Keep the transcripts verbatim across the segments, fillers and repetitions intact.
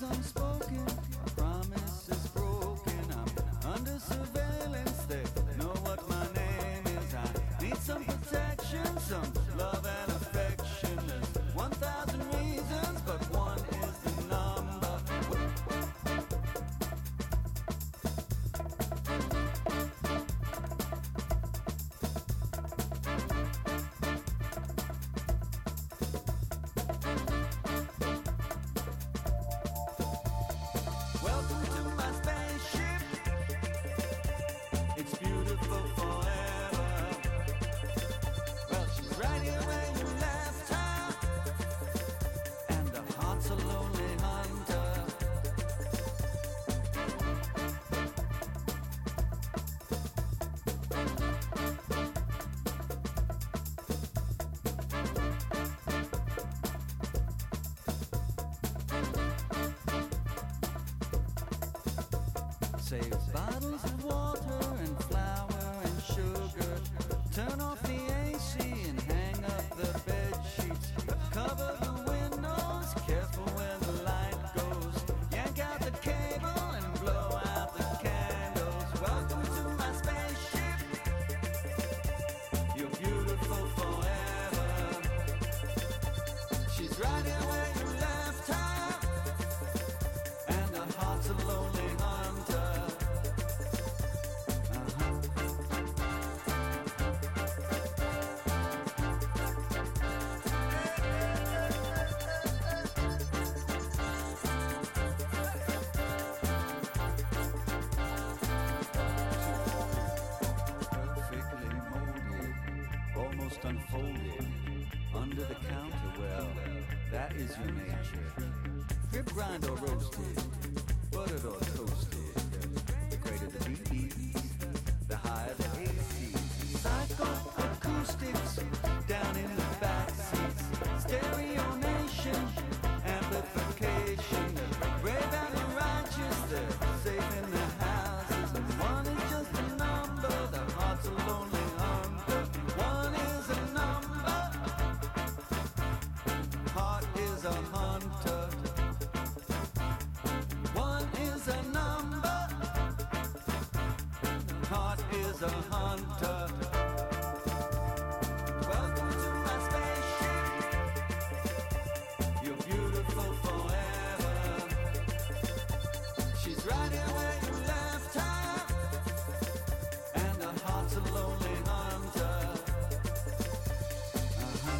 unspoken, a promise is broken. I'm under surveillance, they know what my name is. I need some protection, some love and affection. There's one thousand reasons, but one is the number. Welcome to my spaceship. It's beautiful forever. Well, she's right here where you left her, and the heart's a lonely hunter. Save bottles of water and flour and sugar. Turn off the A C and hang up the bed sheets. Cover the windows, careful where the light goes. Yank out the cable and blow out the candles. Welcome to my spaceship. You're beautiful forever. She's right here where you left her, and the heart's a lonely hunter. Perfectly molded, almost unfolded, under the counter. Well, that is your nature. Rib grind or roasted, buttered or toasted. The greater the B Bs, the higher the A C. Psycho acoustics down in the back seats. Stereo nation, amplification. The brave and the righteous, they're safe in their houses. And one is just a number, the heart's a lonely hunter. One is a number, heart is a hunter. One is a number, heart is a hunter. Welcome to my spaceship. You're beautiful forever. She's right here where you left her, and the heart's a lonely hunter. Uh-huh.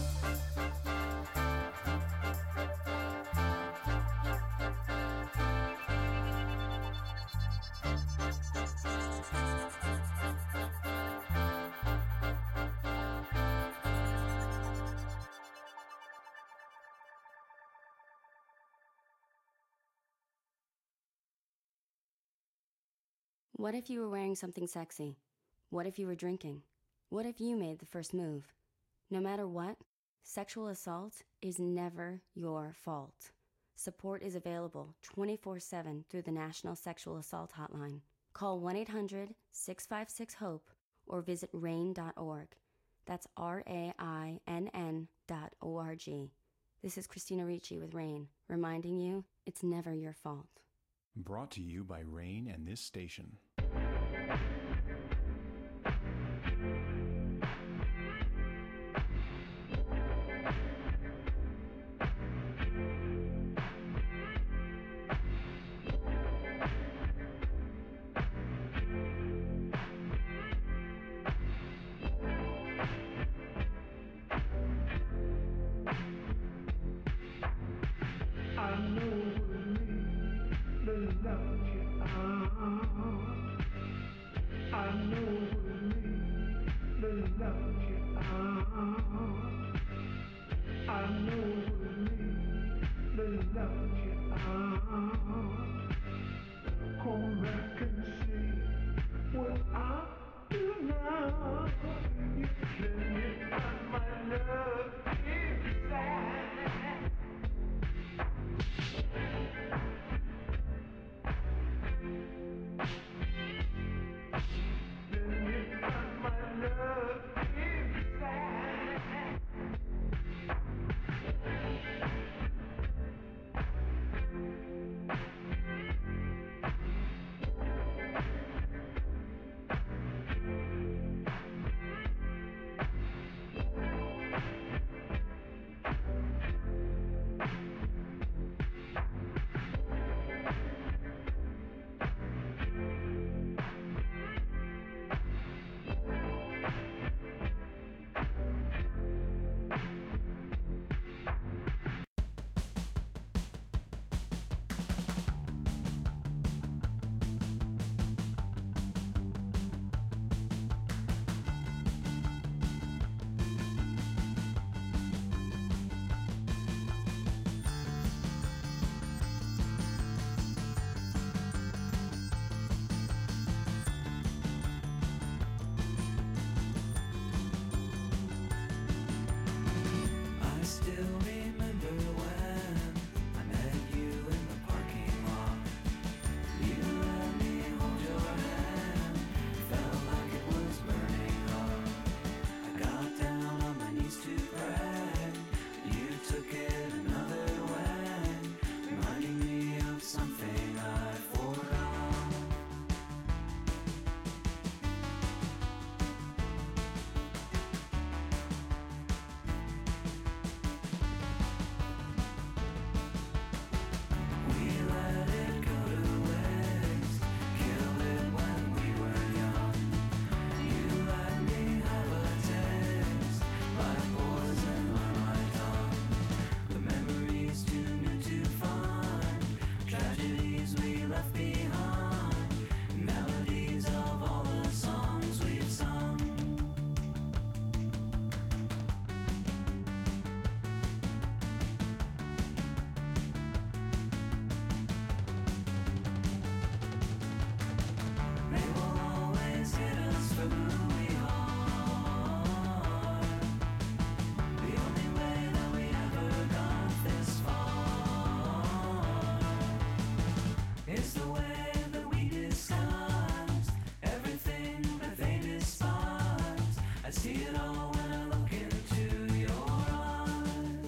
What if you were wearing something sexy? What if you were drinking? What if you made the first move? No matter what, sexual assault is never your fault. Support is available twenty-four seven through the National Sexual Assault Hotline. Call one eight hundred six five six HOPE or visit rain dot org. That's R A I N N dot O R G. This is Christina Ricci with RAIN, reminding you it's never your fault. Brought to you by RAIN and this station. I know it was me that left you out. I know it was me that left you out. I know it was me that left you out. Come back and see what I do now. You can't find my love inside. Love inside. it all when I look into your eyes.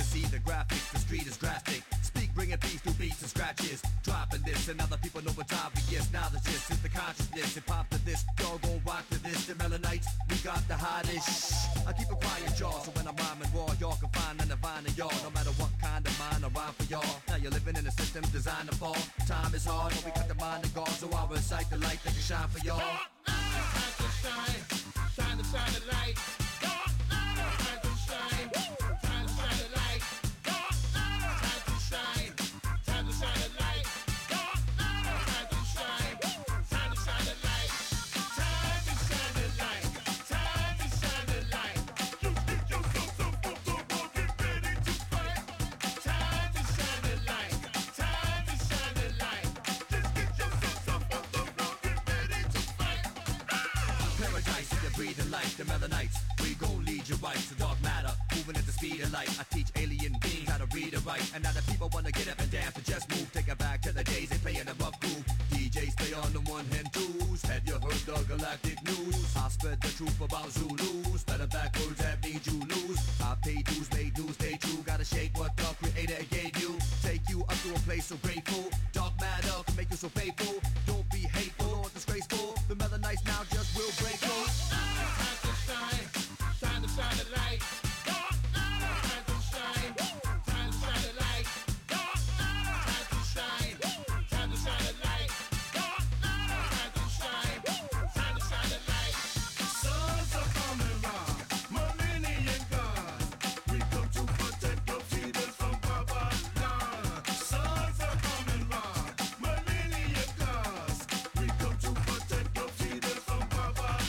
see the graphics, the street is drastic. Speak, bringing peace through beats and scratches. Dropping this and other people know what time it is. Now the gist is the consciousness. Hip hop to this, y'all gon' rock to this. The Melanites, we got the hottest. I keep a quiet jaw, so when I'm rhyming raw, y'all can find an divine in y'all. No matter what kind of mind I rhyme for y'all. Now you're living in a system designed to fall. Time is hard, but we got the mind of God, so I'll recite the light that can shine for y'all. Time to shine, time to shine the light. Time to shine, time to shine the light. Time to shine, time to shine the light. Time to shine, time to shine the light. Time to shine the light, time to shine the light. You get yourself up on the wall, get ready to fight. Time to shine the light, time to shine the light. Just get yourself up on the wall, get ready to fight. Paradise, you breathing life, the Melanites. We gon' lead you right to dark matter, moving at the speed of light. I teach alien beings how to read and write, and now the people wanna get up and dance to just move. Take it back to the days they play in a rough groove. D Js play on the one hand tools. Have you heard the galactic news? I spread the truth about Zulus. Better backwards, that means you lose. I pay dues, made news, stay true. Gotta shake what the creator gave you. Take you up to a place so grateful. Dark matter can make you so faithful. Don't be hateful or disgraceful. The Melanites now just will break those. Time to shine, time to shine the light. Time to shine, time to shine the light. Time to shine, time to shine the light. Time to shine, time to shine the light. Sons are coming round, millennium gods. We come to protect your freedoms from Babylon. Sons are coming round, millennium gods. We come to protect your freedoms from Babylon.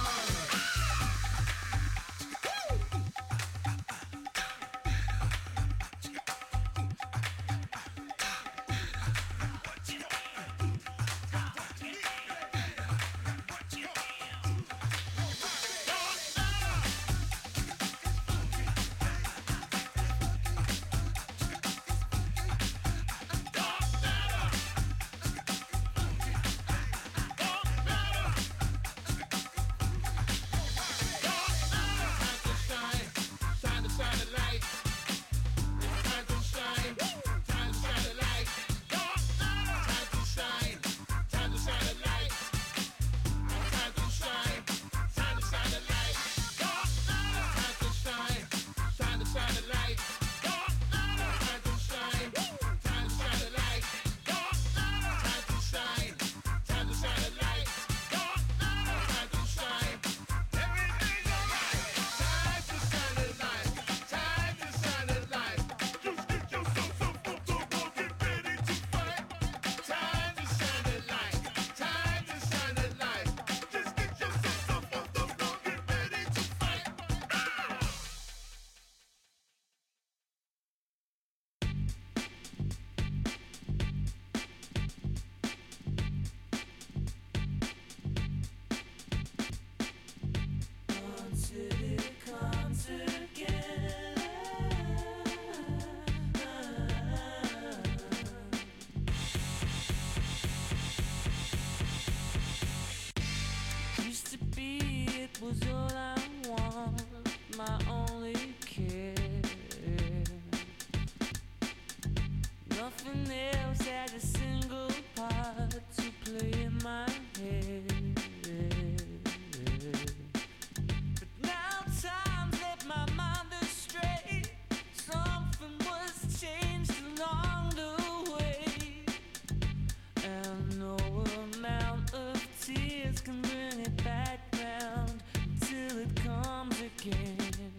Time to shine the light. Time to shine, time to shine the light. Time to shine, time to shine the light. Time to shine, time to shine the light. Time to shine, time to shine the light. Time to shine, time to shine the light. Time to shine, time to shine the light. Time to shine, everything's alright. Time to shine the light, time to shine the light. Just get yourself up on the wall, get ready to fight. Time to shine the light, time to shine the light. Just get yourself up on the wall, get ready to fight. Used to be, it was all I want, my only care. Nothing else had a single part to play in my head. But now time's led my mind astray. Something was changed along the way. And no amount of tears can bring it back round until it comes again.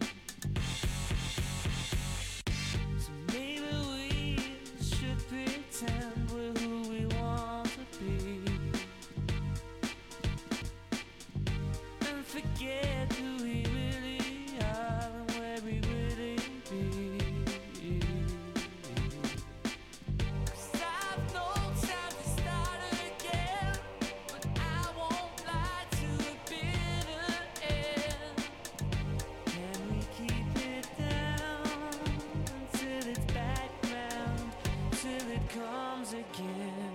So maybe we should pretend we're who we want to be, and forget who we really are and where we really be. 'Cause I've no time to start again, but I won't lie to a bitter end. Can we keep it down until it's back round, till it comes again?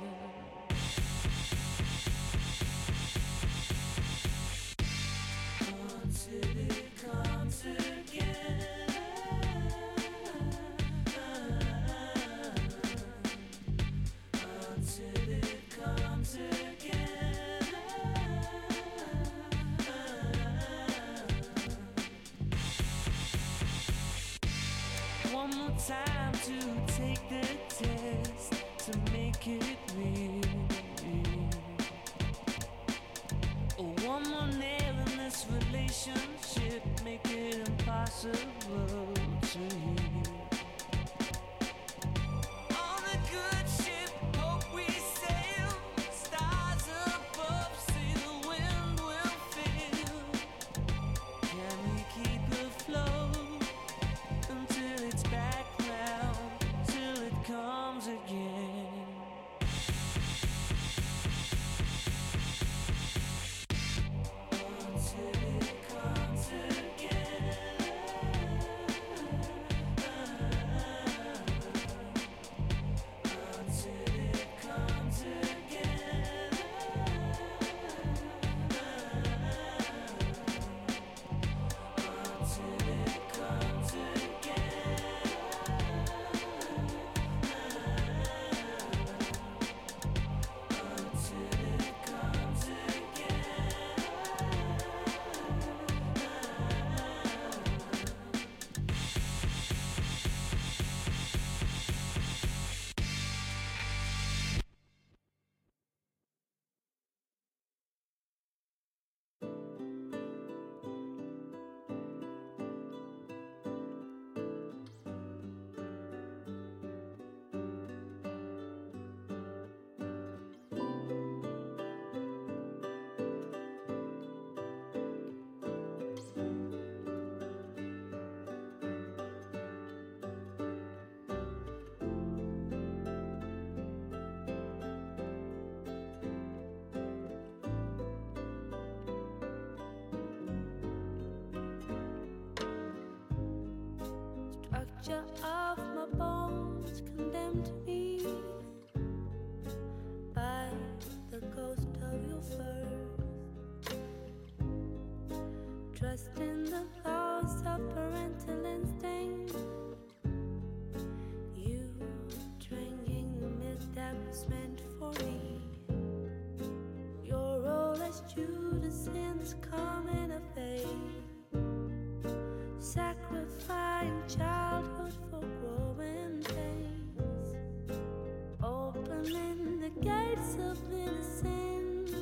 Until it comes again. time to take the test to make it real. Oh, one more nail in this relationship, make it impossible to heal. On a good ship, hope we sail. Stars above, see the wind will fill. Can we keep afloat until it's back round, till it comes again? Until it comes again. Until it comes again. Until it comes Structure of my bones condemned me by the ghost of your first. Trust in the laws of parental instinct. You drinking the milk that was meant for me. Your role as Judas in this coming of age. Sacrificing childhood for growing pains. Opening the gates of innocence.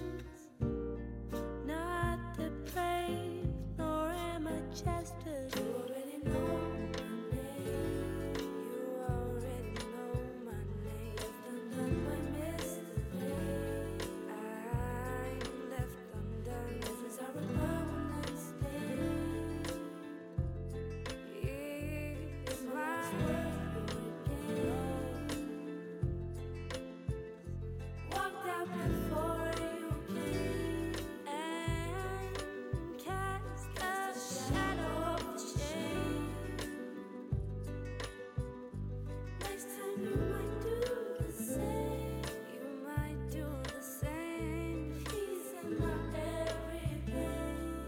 Not depraved, nor am I chested. You already know my name. You already know my name. Left undone by mistake. I'm left undone. This is our permanent state. It's my walked out before you came and cast a shadow of shame. Next time you might do the same. You might do the same. Peace in my every pain.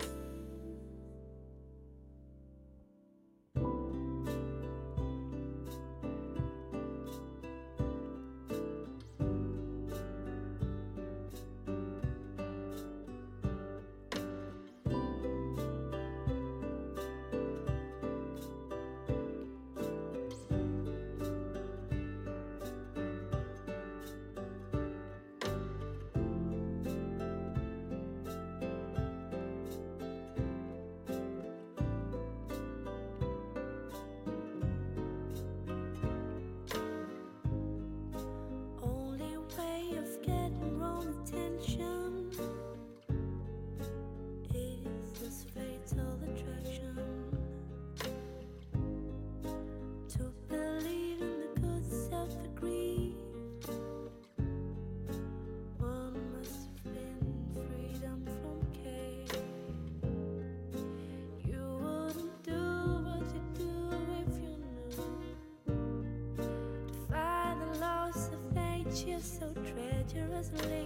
Only way of getting wrong attention is this fatal attraction. To believe in the good self-agree, one must have been freedom from care. You wouldn't do what you do if you knew. Defy the laws of nature so treacherously.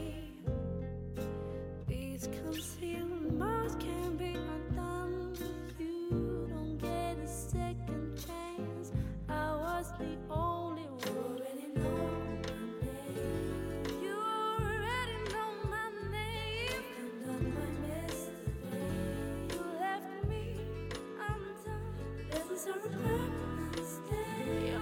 These concealed marks can be undone. You don't get a second chance. I was the only one. You already know my name. You already know my name. Undone by mistake. You left me undone. This is our permanent state.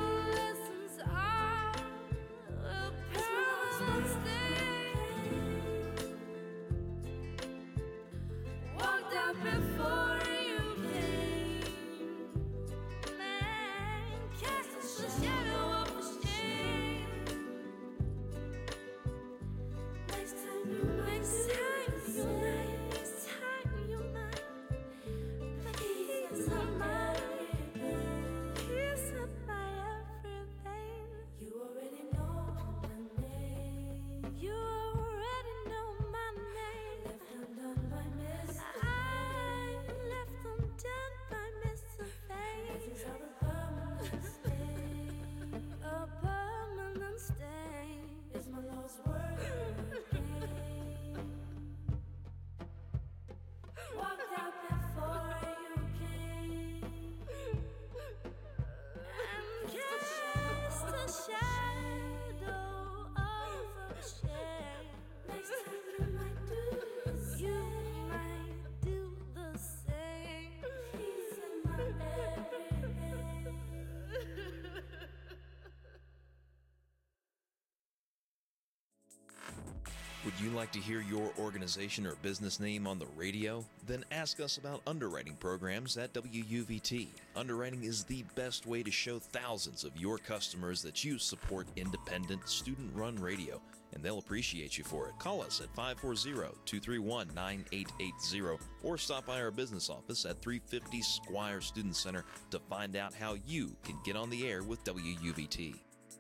Would you like to hear your organization or business name on the radio? Then ask us about underwriting programs at W U V T. Underwriting is the best way to show thousands of your customers that you support independent, student-run radio, and they'll appreciate you for it. Call us at five four zero, two three one, nine eight eight zero or stop by our business office at three fifty Squire Student Center to find out how you can get on the air with W U V T.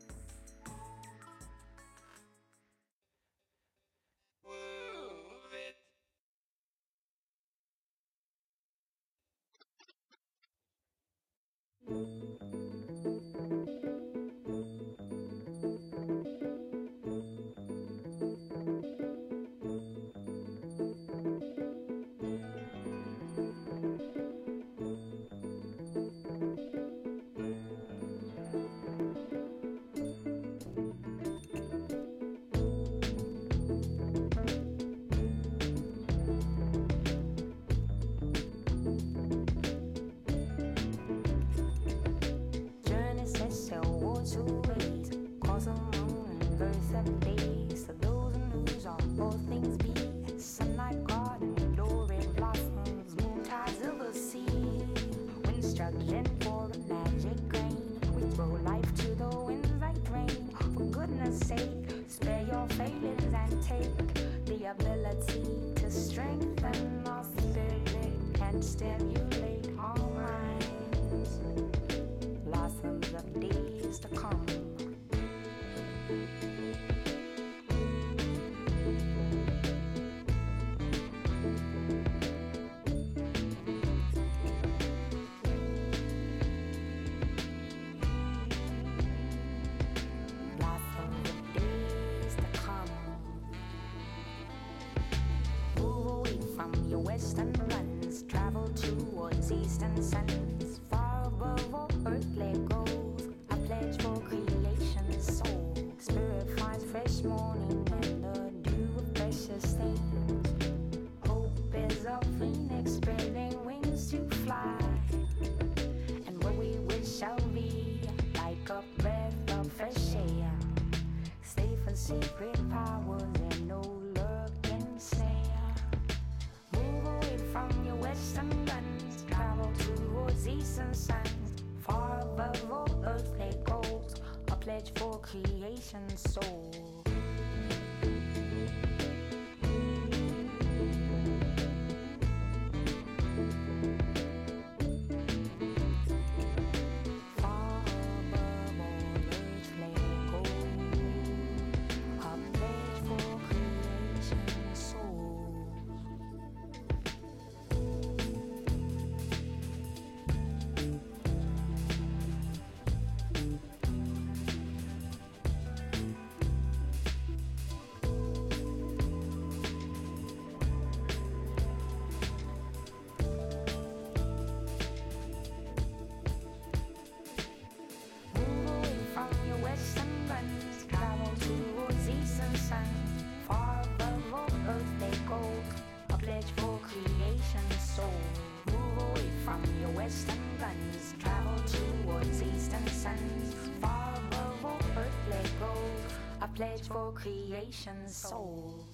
Pledge for creation's soul.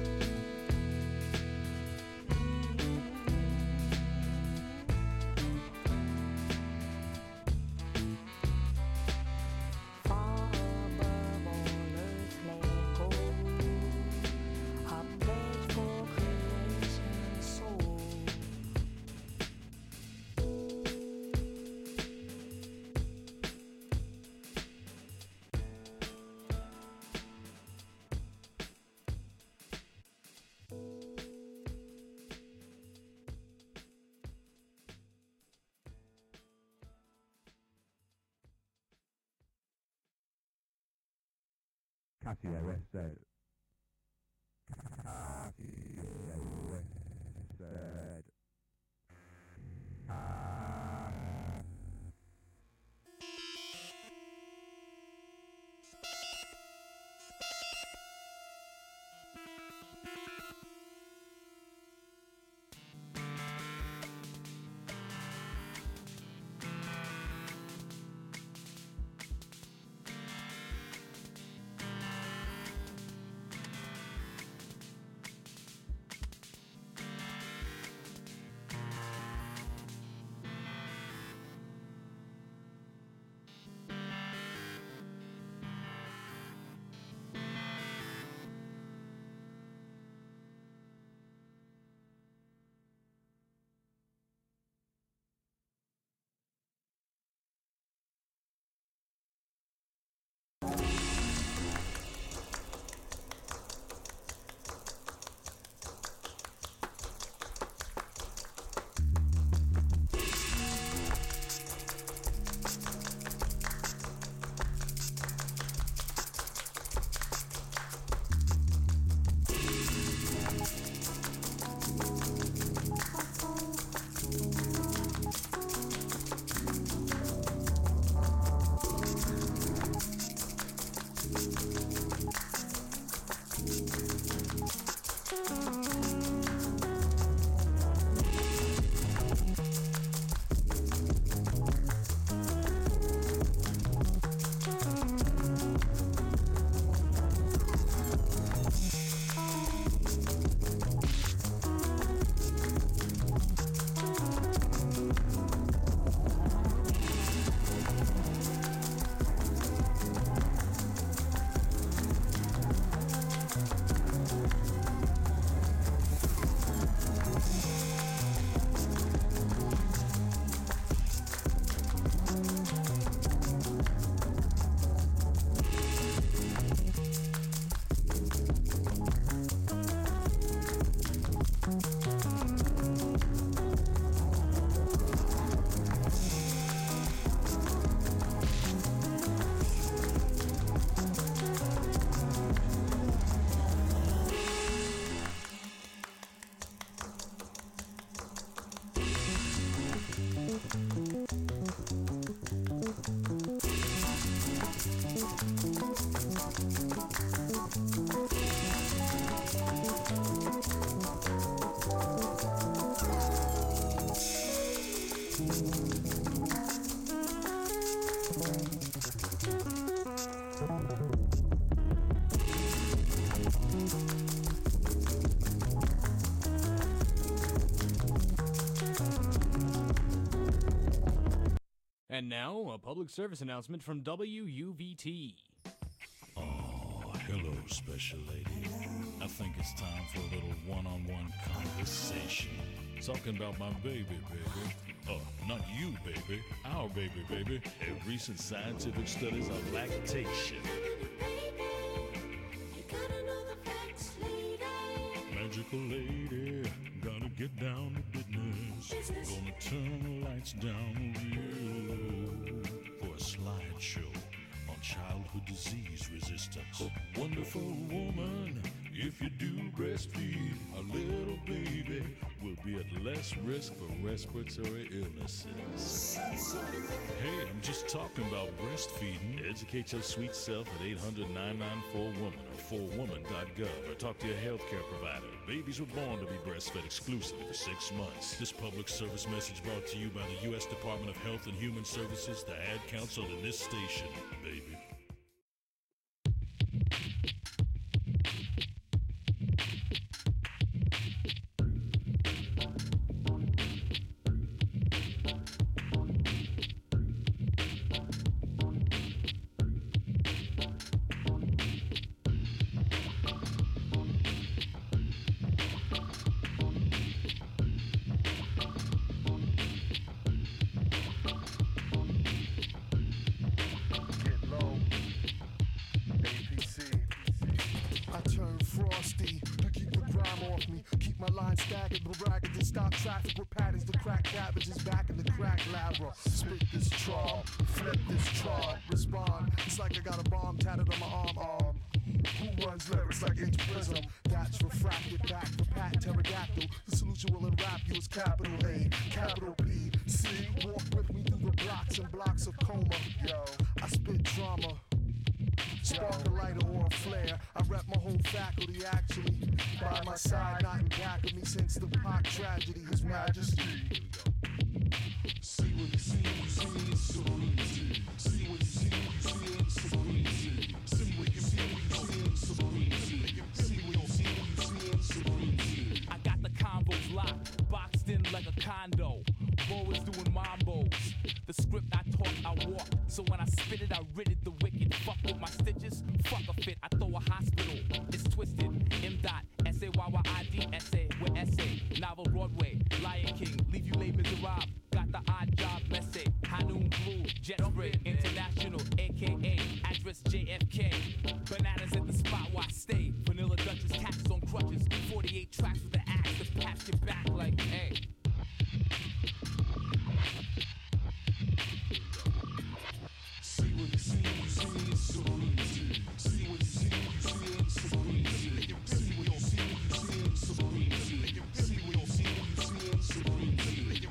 Casio West said. Casio West said. And now, a public service announcement from W U V T. Oh, hello, special lady. I think it's time for a little one-on-one conversation. Talking about my baby, baby. Oh, not you, baby. Our baby, baby. And recent scientific studies on lactation. Magical lady, gotta get down to business. Gonna turn the lights down real low for a slideshow on childhood disease resistance. Wonderful woman, if you do breastfeed, a little baby will be at less risk for respiratory illnesses. Hey, I'm just talking about breastfeeding. Educate your sweet self at eight hundred, nine nine four, woman or four woman dot gov or talk to your healthcare provider. Babies were born to be breastfed exclusively for six months. This public service message brought to you by the U S Department of Health and Human Services, the Ad Council, and this station, baby. Traffic with patterns, the crack cabbages back in the crack ladder. Spit this charm, flip this charm, respond. It's like I got a bomb tatted on my arm. arm. Who runs lyrics like H Prism? That's refracted back for Pat Pterodactyl. The solution will enwrap you as capital A, capital P. C, walk with me through the blocks and blocks of coma. Yo, I spit drama. Spark a lighter or a flare. I rep my whole faculty actually. By my side, not in back of me since the Pac tragedy, His Majesty. See what you see, you see it's sovereignty. See what you see, you see it's sovereignty. See what you see, you see it's sovereignty. See what you see, you see it's sovereignty. I got the combos locked, boxed in like a condo. Bo is doing mambos. The script I taught, I walk. So when I spit it, I ridded the wicked. Fuck with my stitches, fuck a fit. I throw a hospital. It's twisted. M dot S A Y Y I D S A with S A. Novel Broadway, Lion King, leave you Les Miserables. Got the odd job message. Hanoon Blue, Jet Spray International, aka address J F K. Bananas at the spot where I stay. Vanilla Dutchess, cats on crutches. forty-eight tracks with the axe to pat your back like, hey. See what you see, you see it's sovereignty. See what you see, you see it's sovereignty. See what you see, you see it's sovereignty. See what you see, you see it's sovereignty.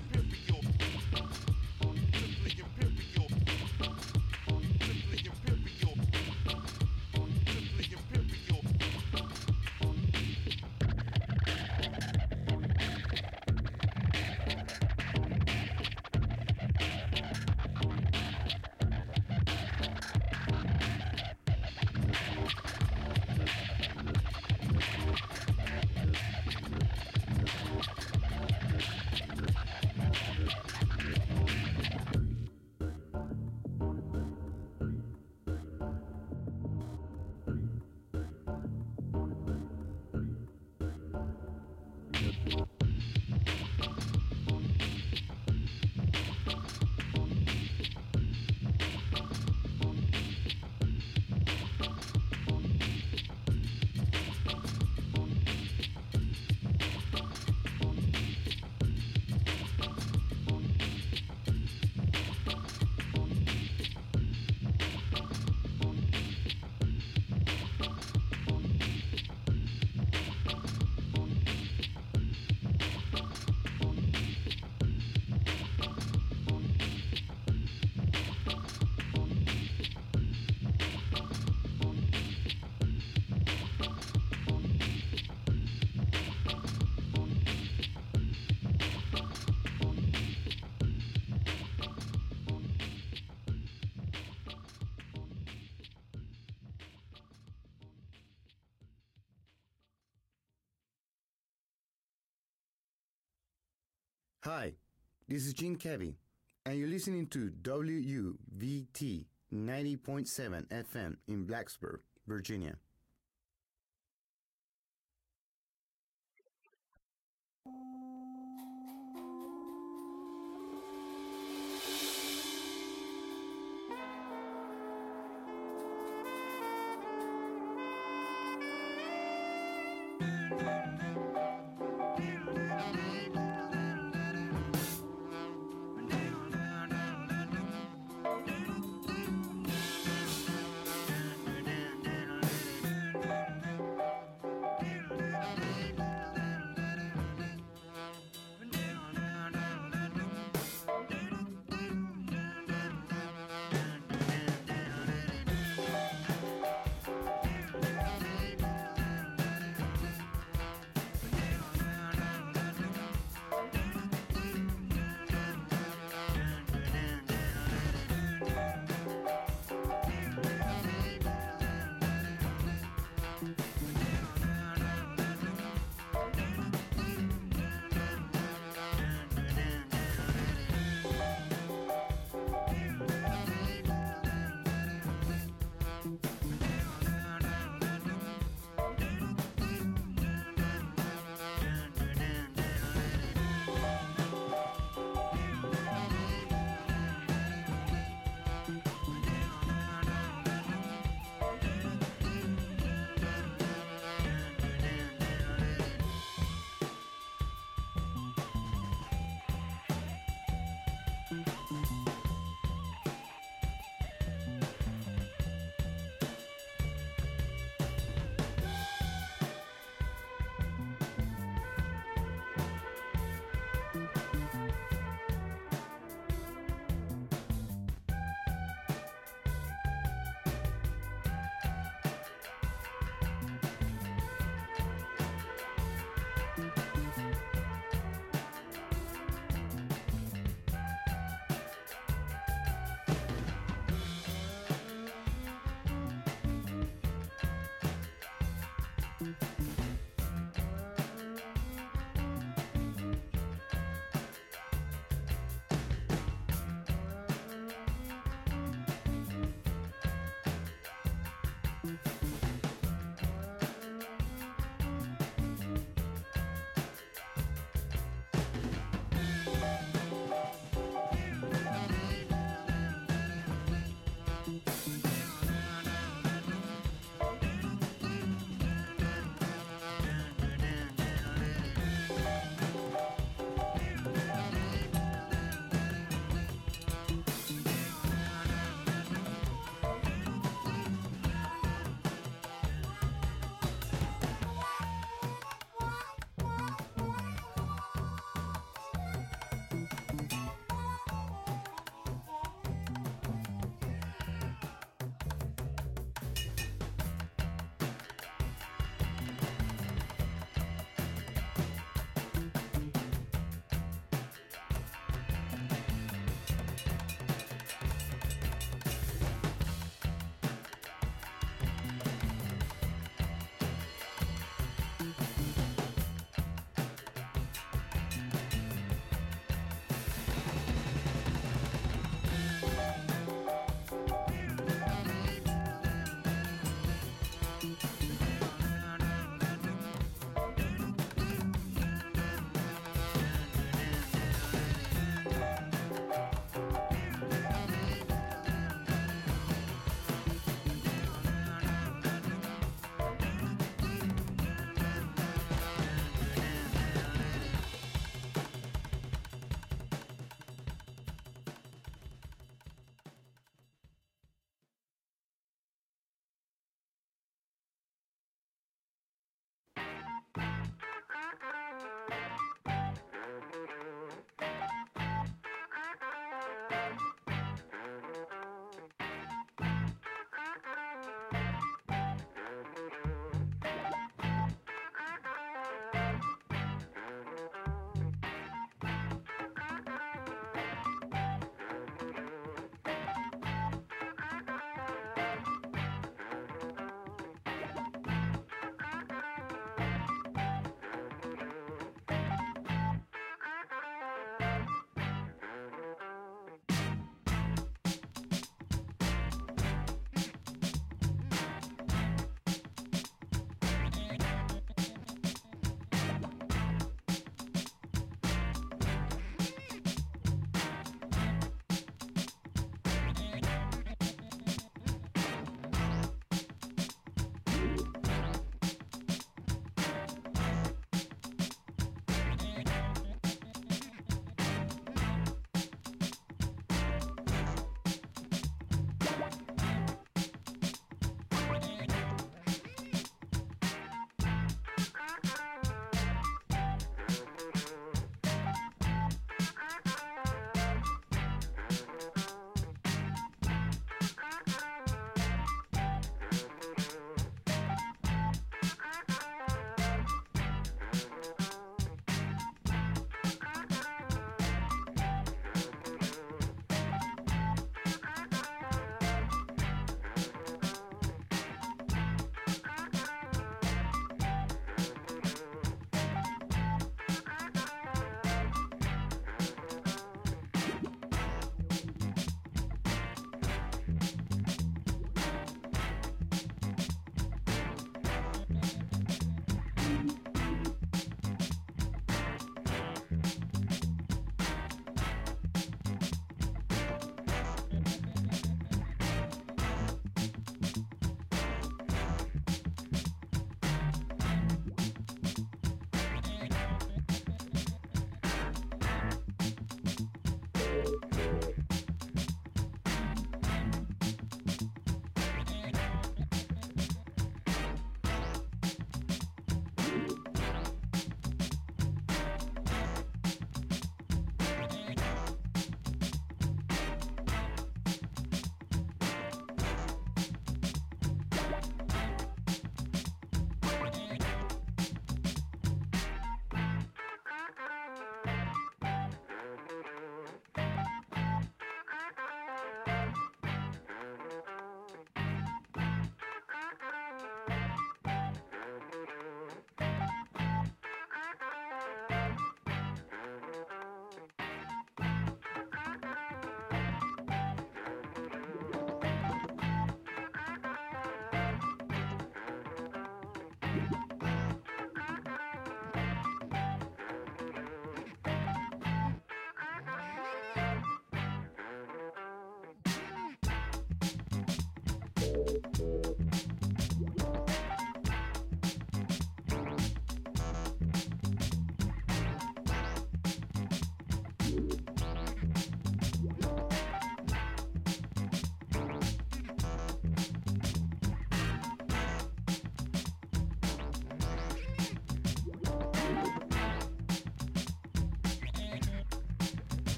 Hi, this is Gene Kevy, and you're listening to W U V T ninety point seven F M in Blacksburg, Virginia.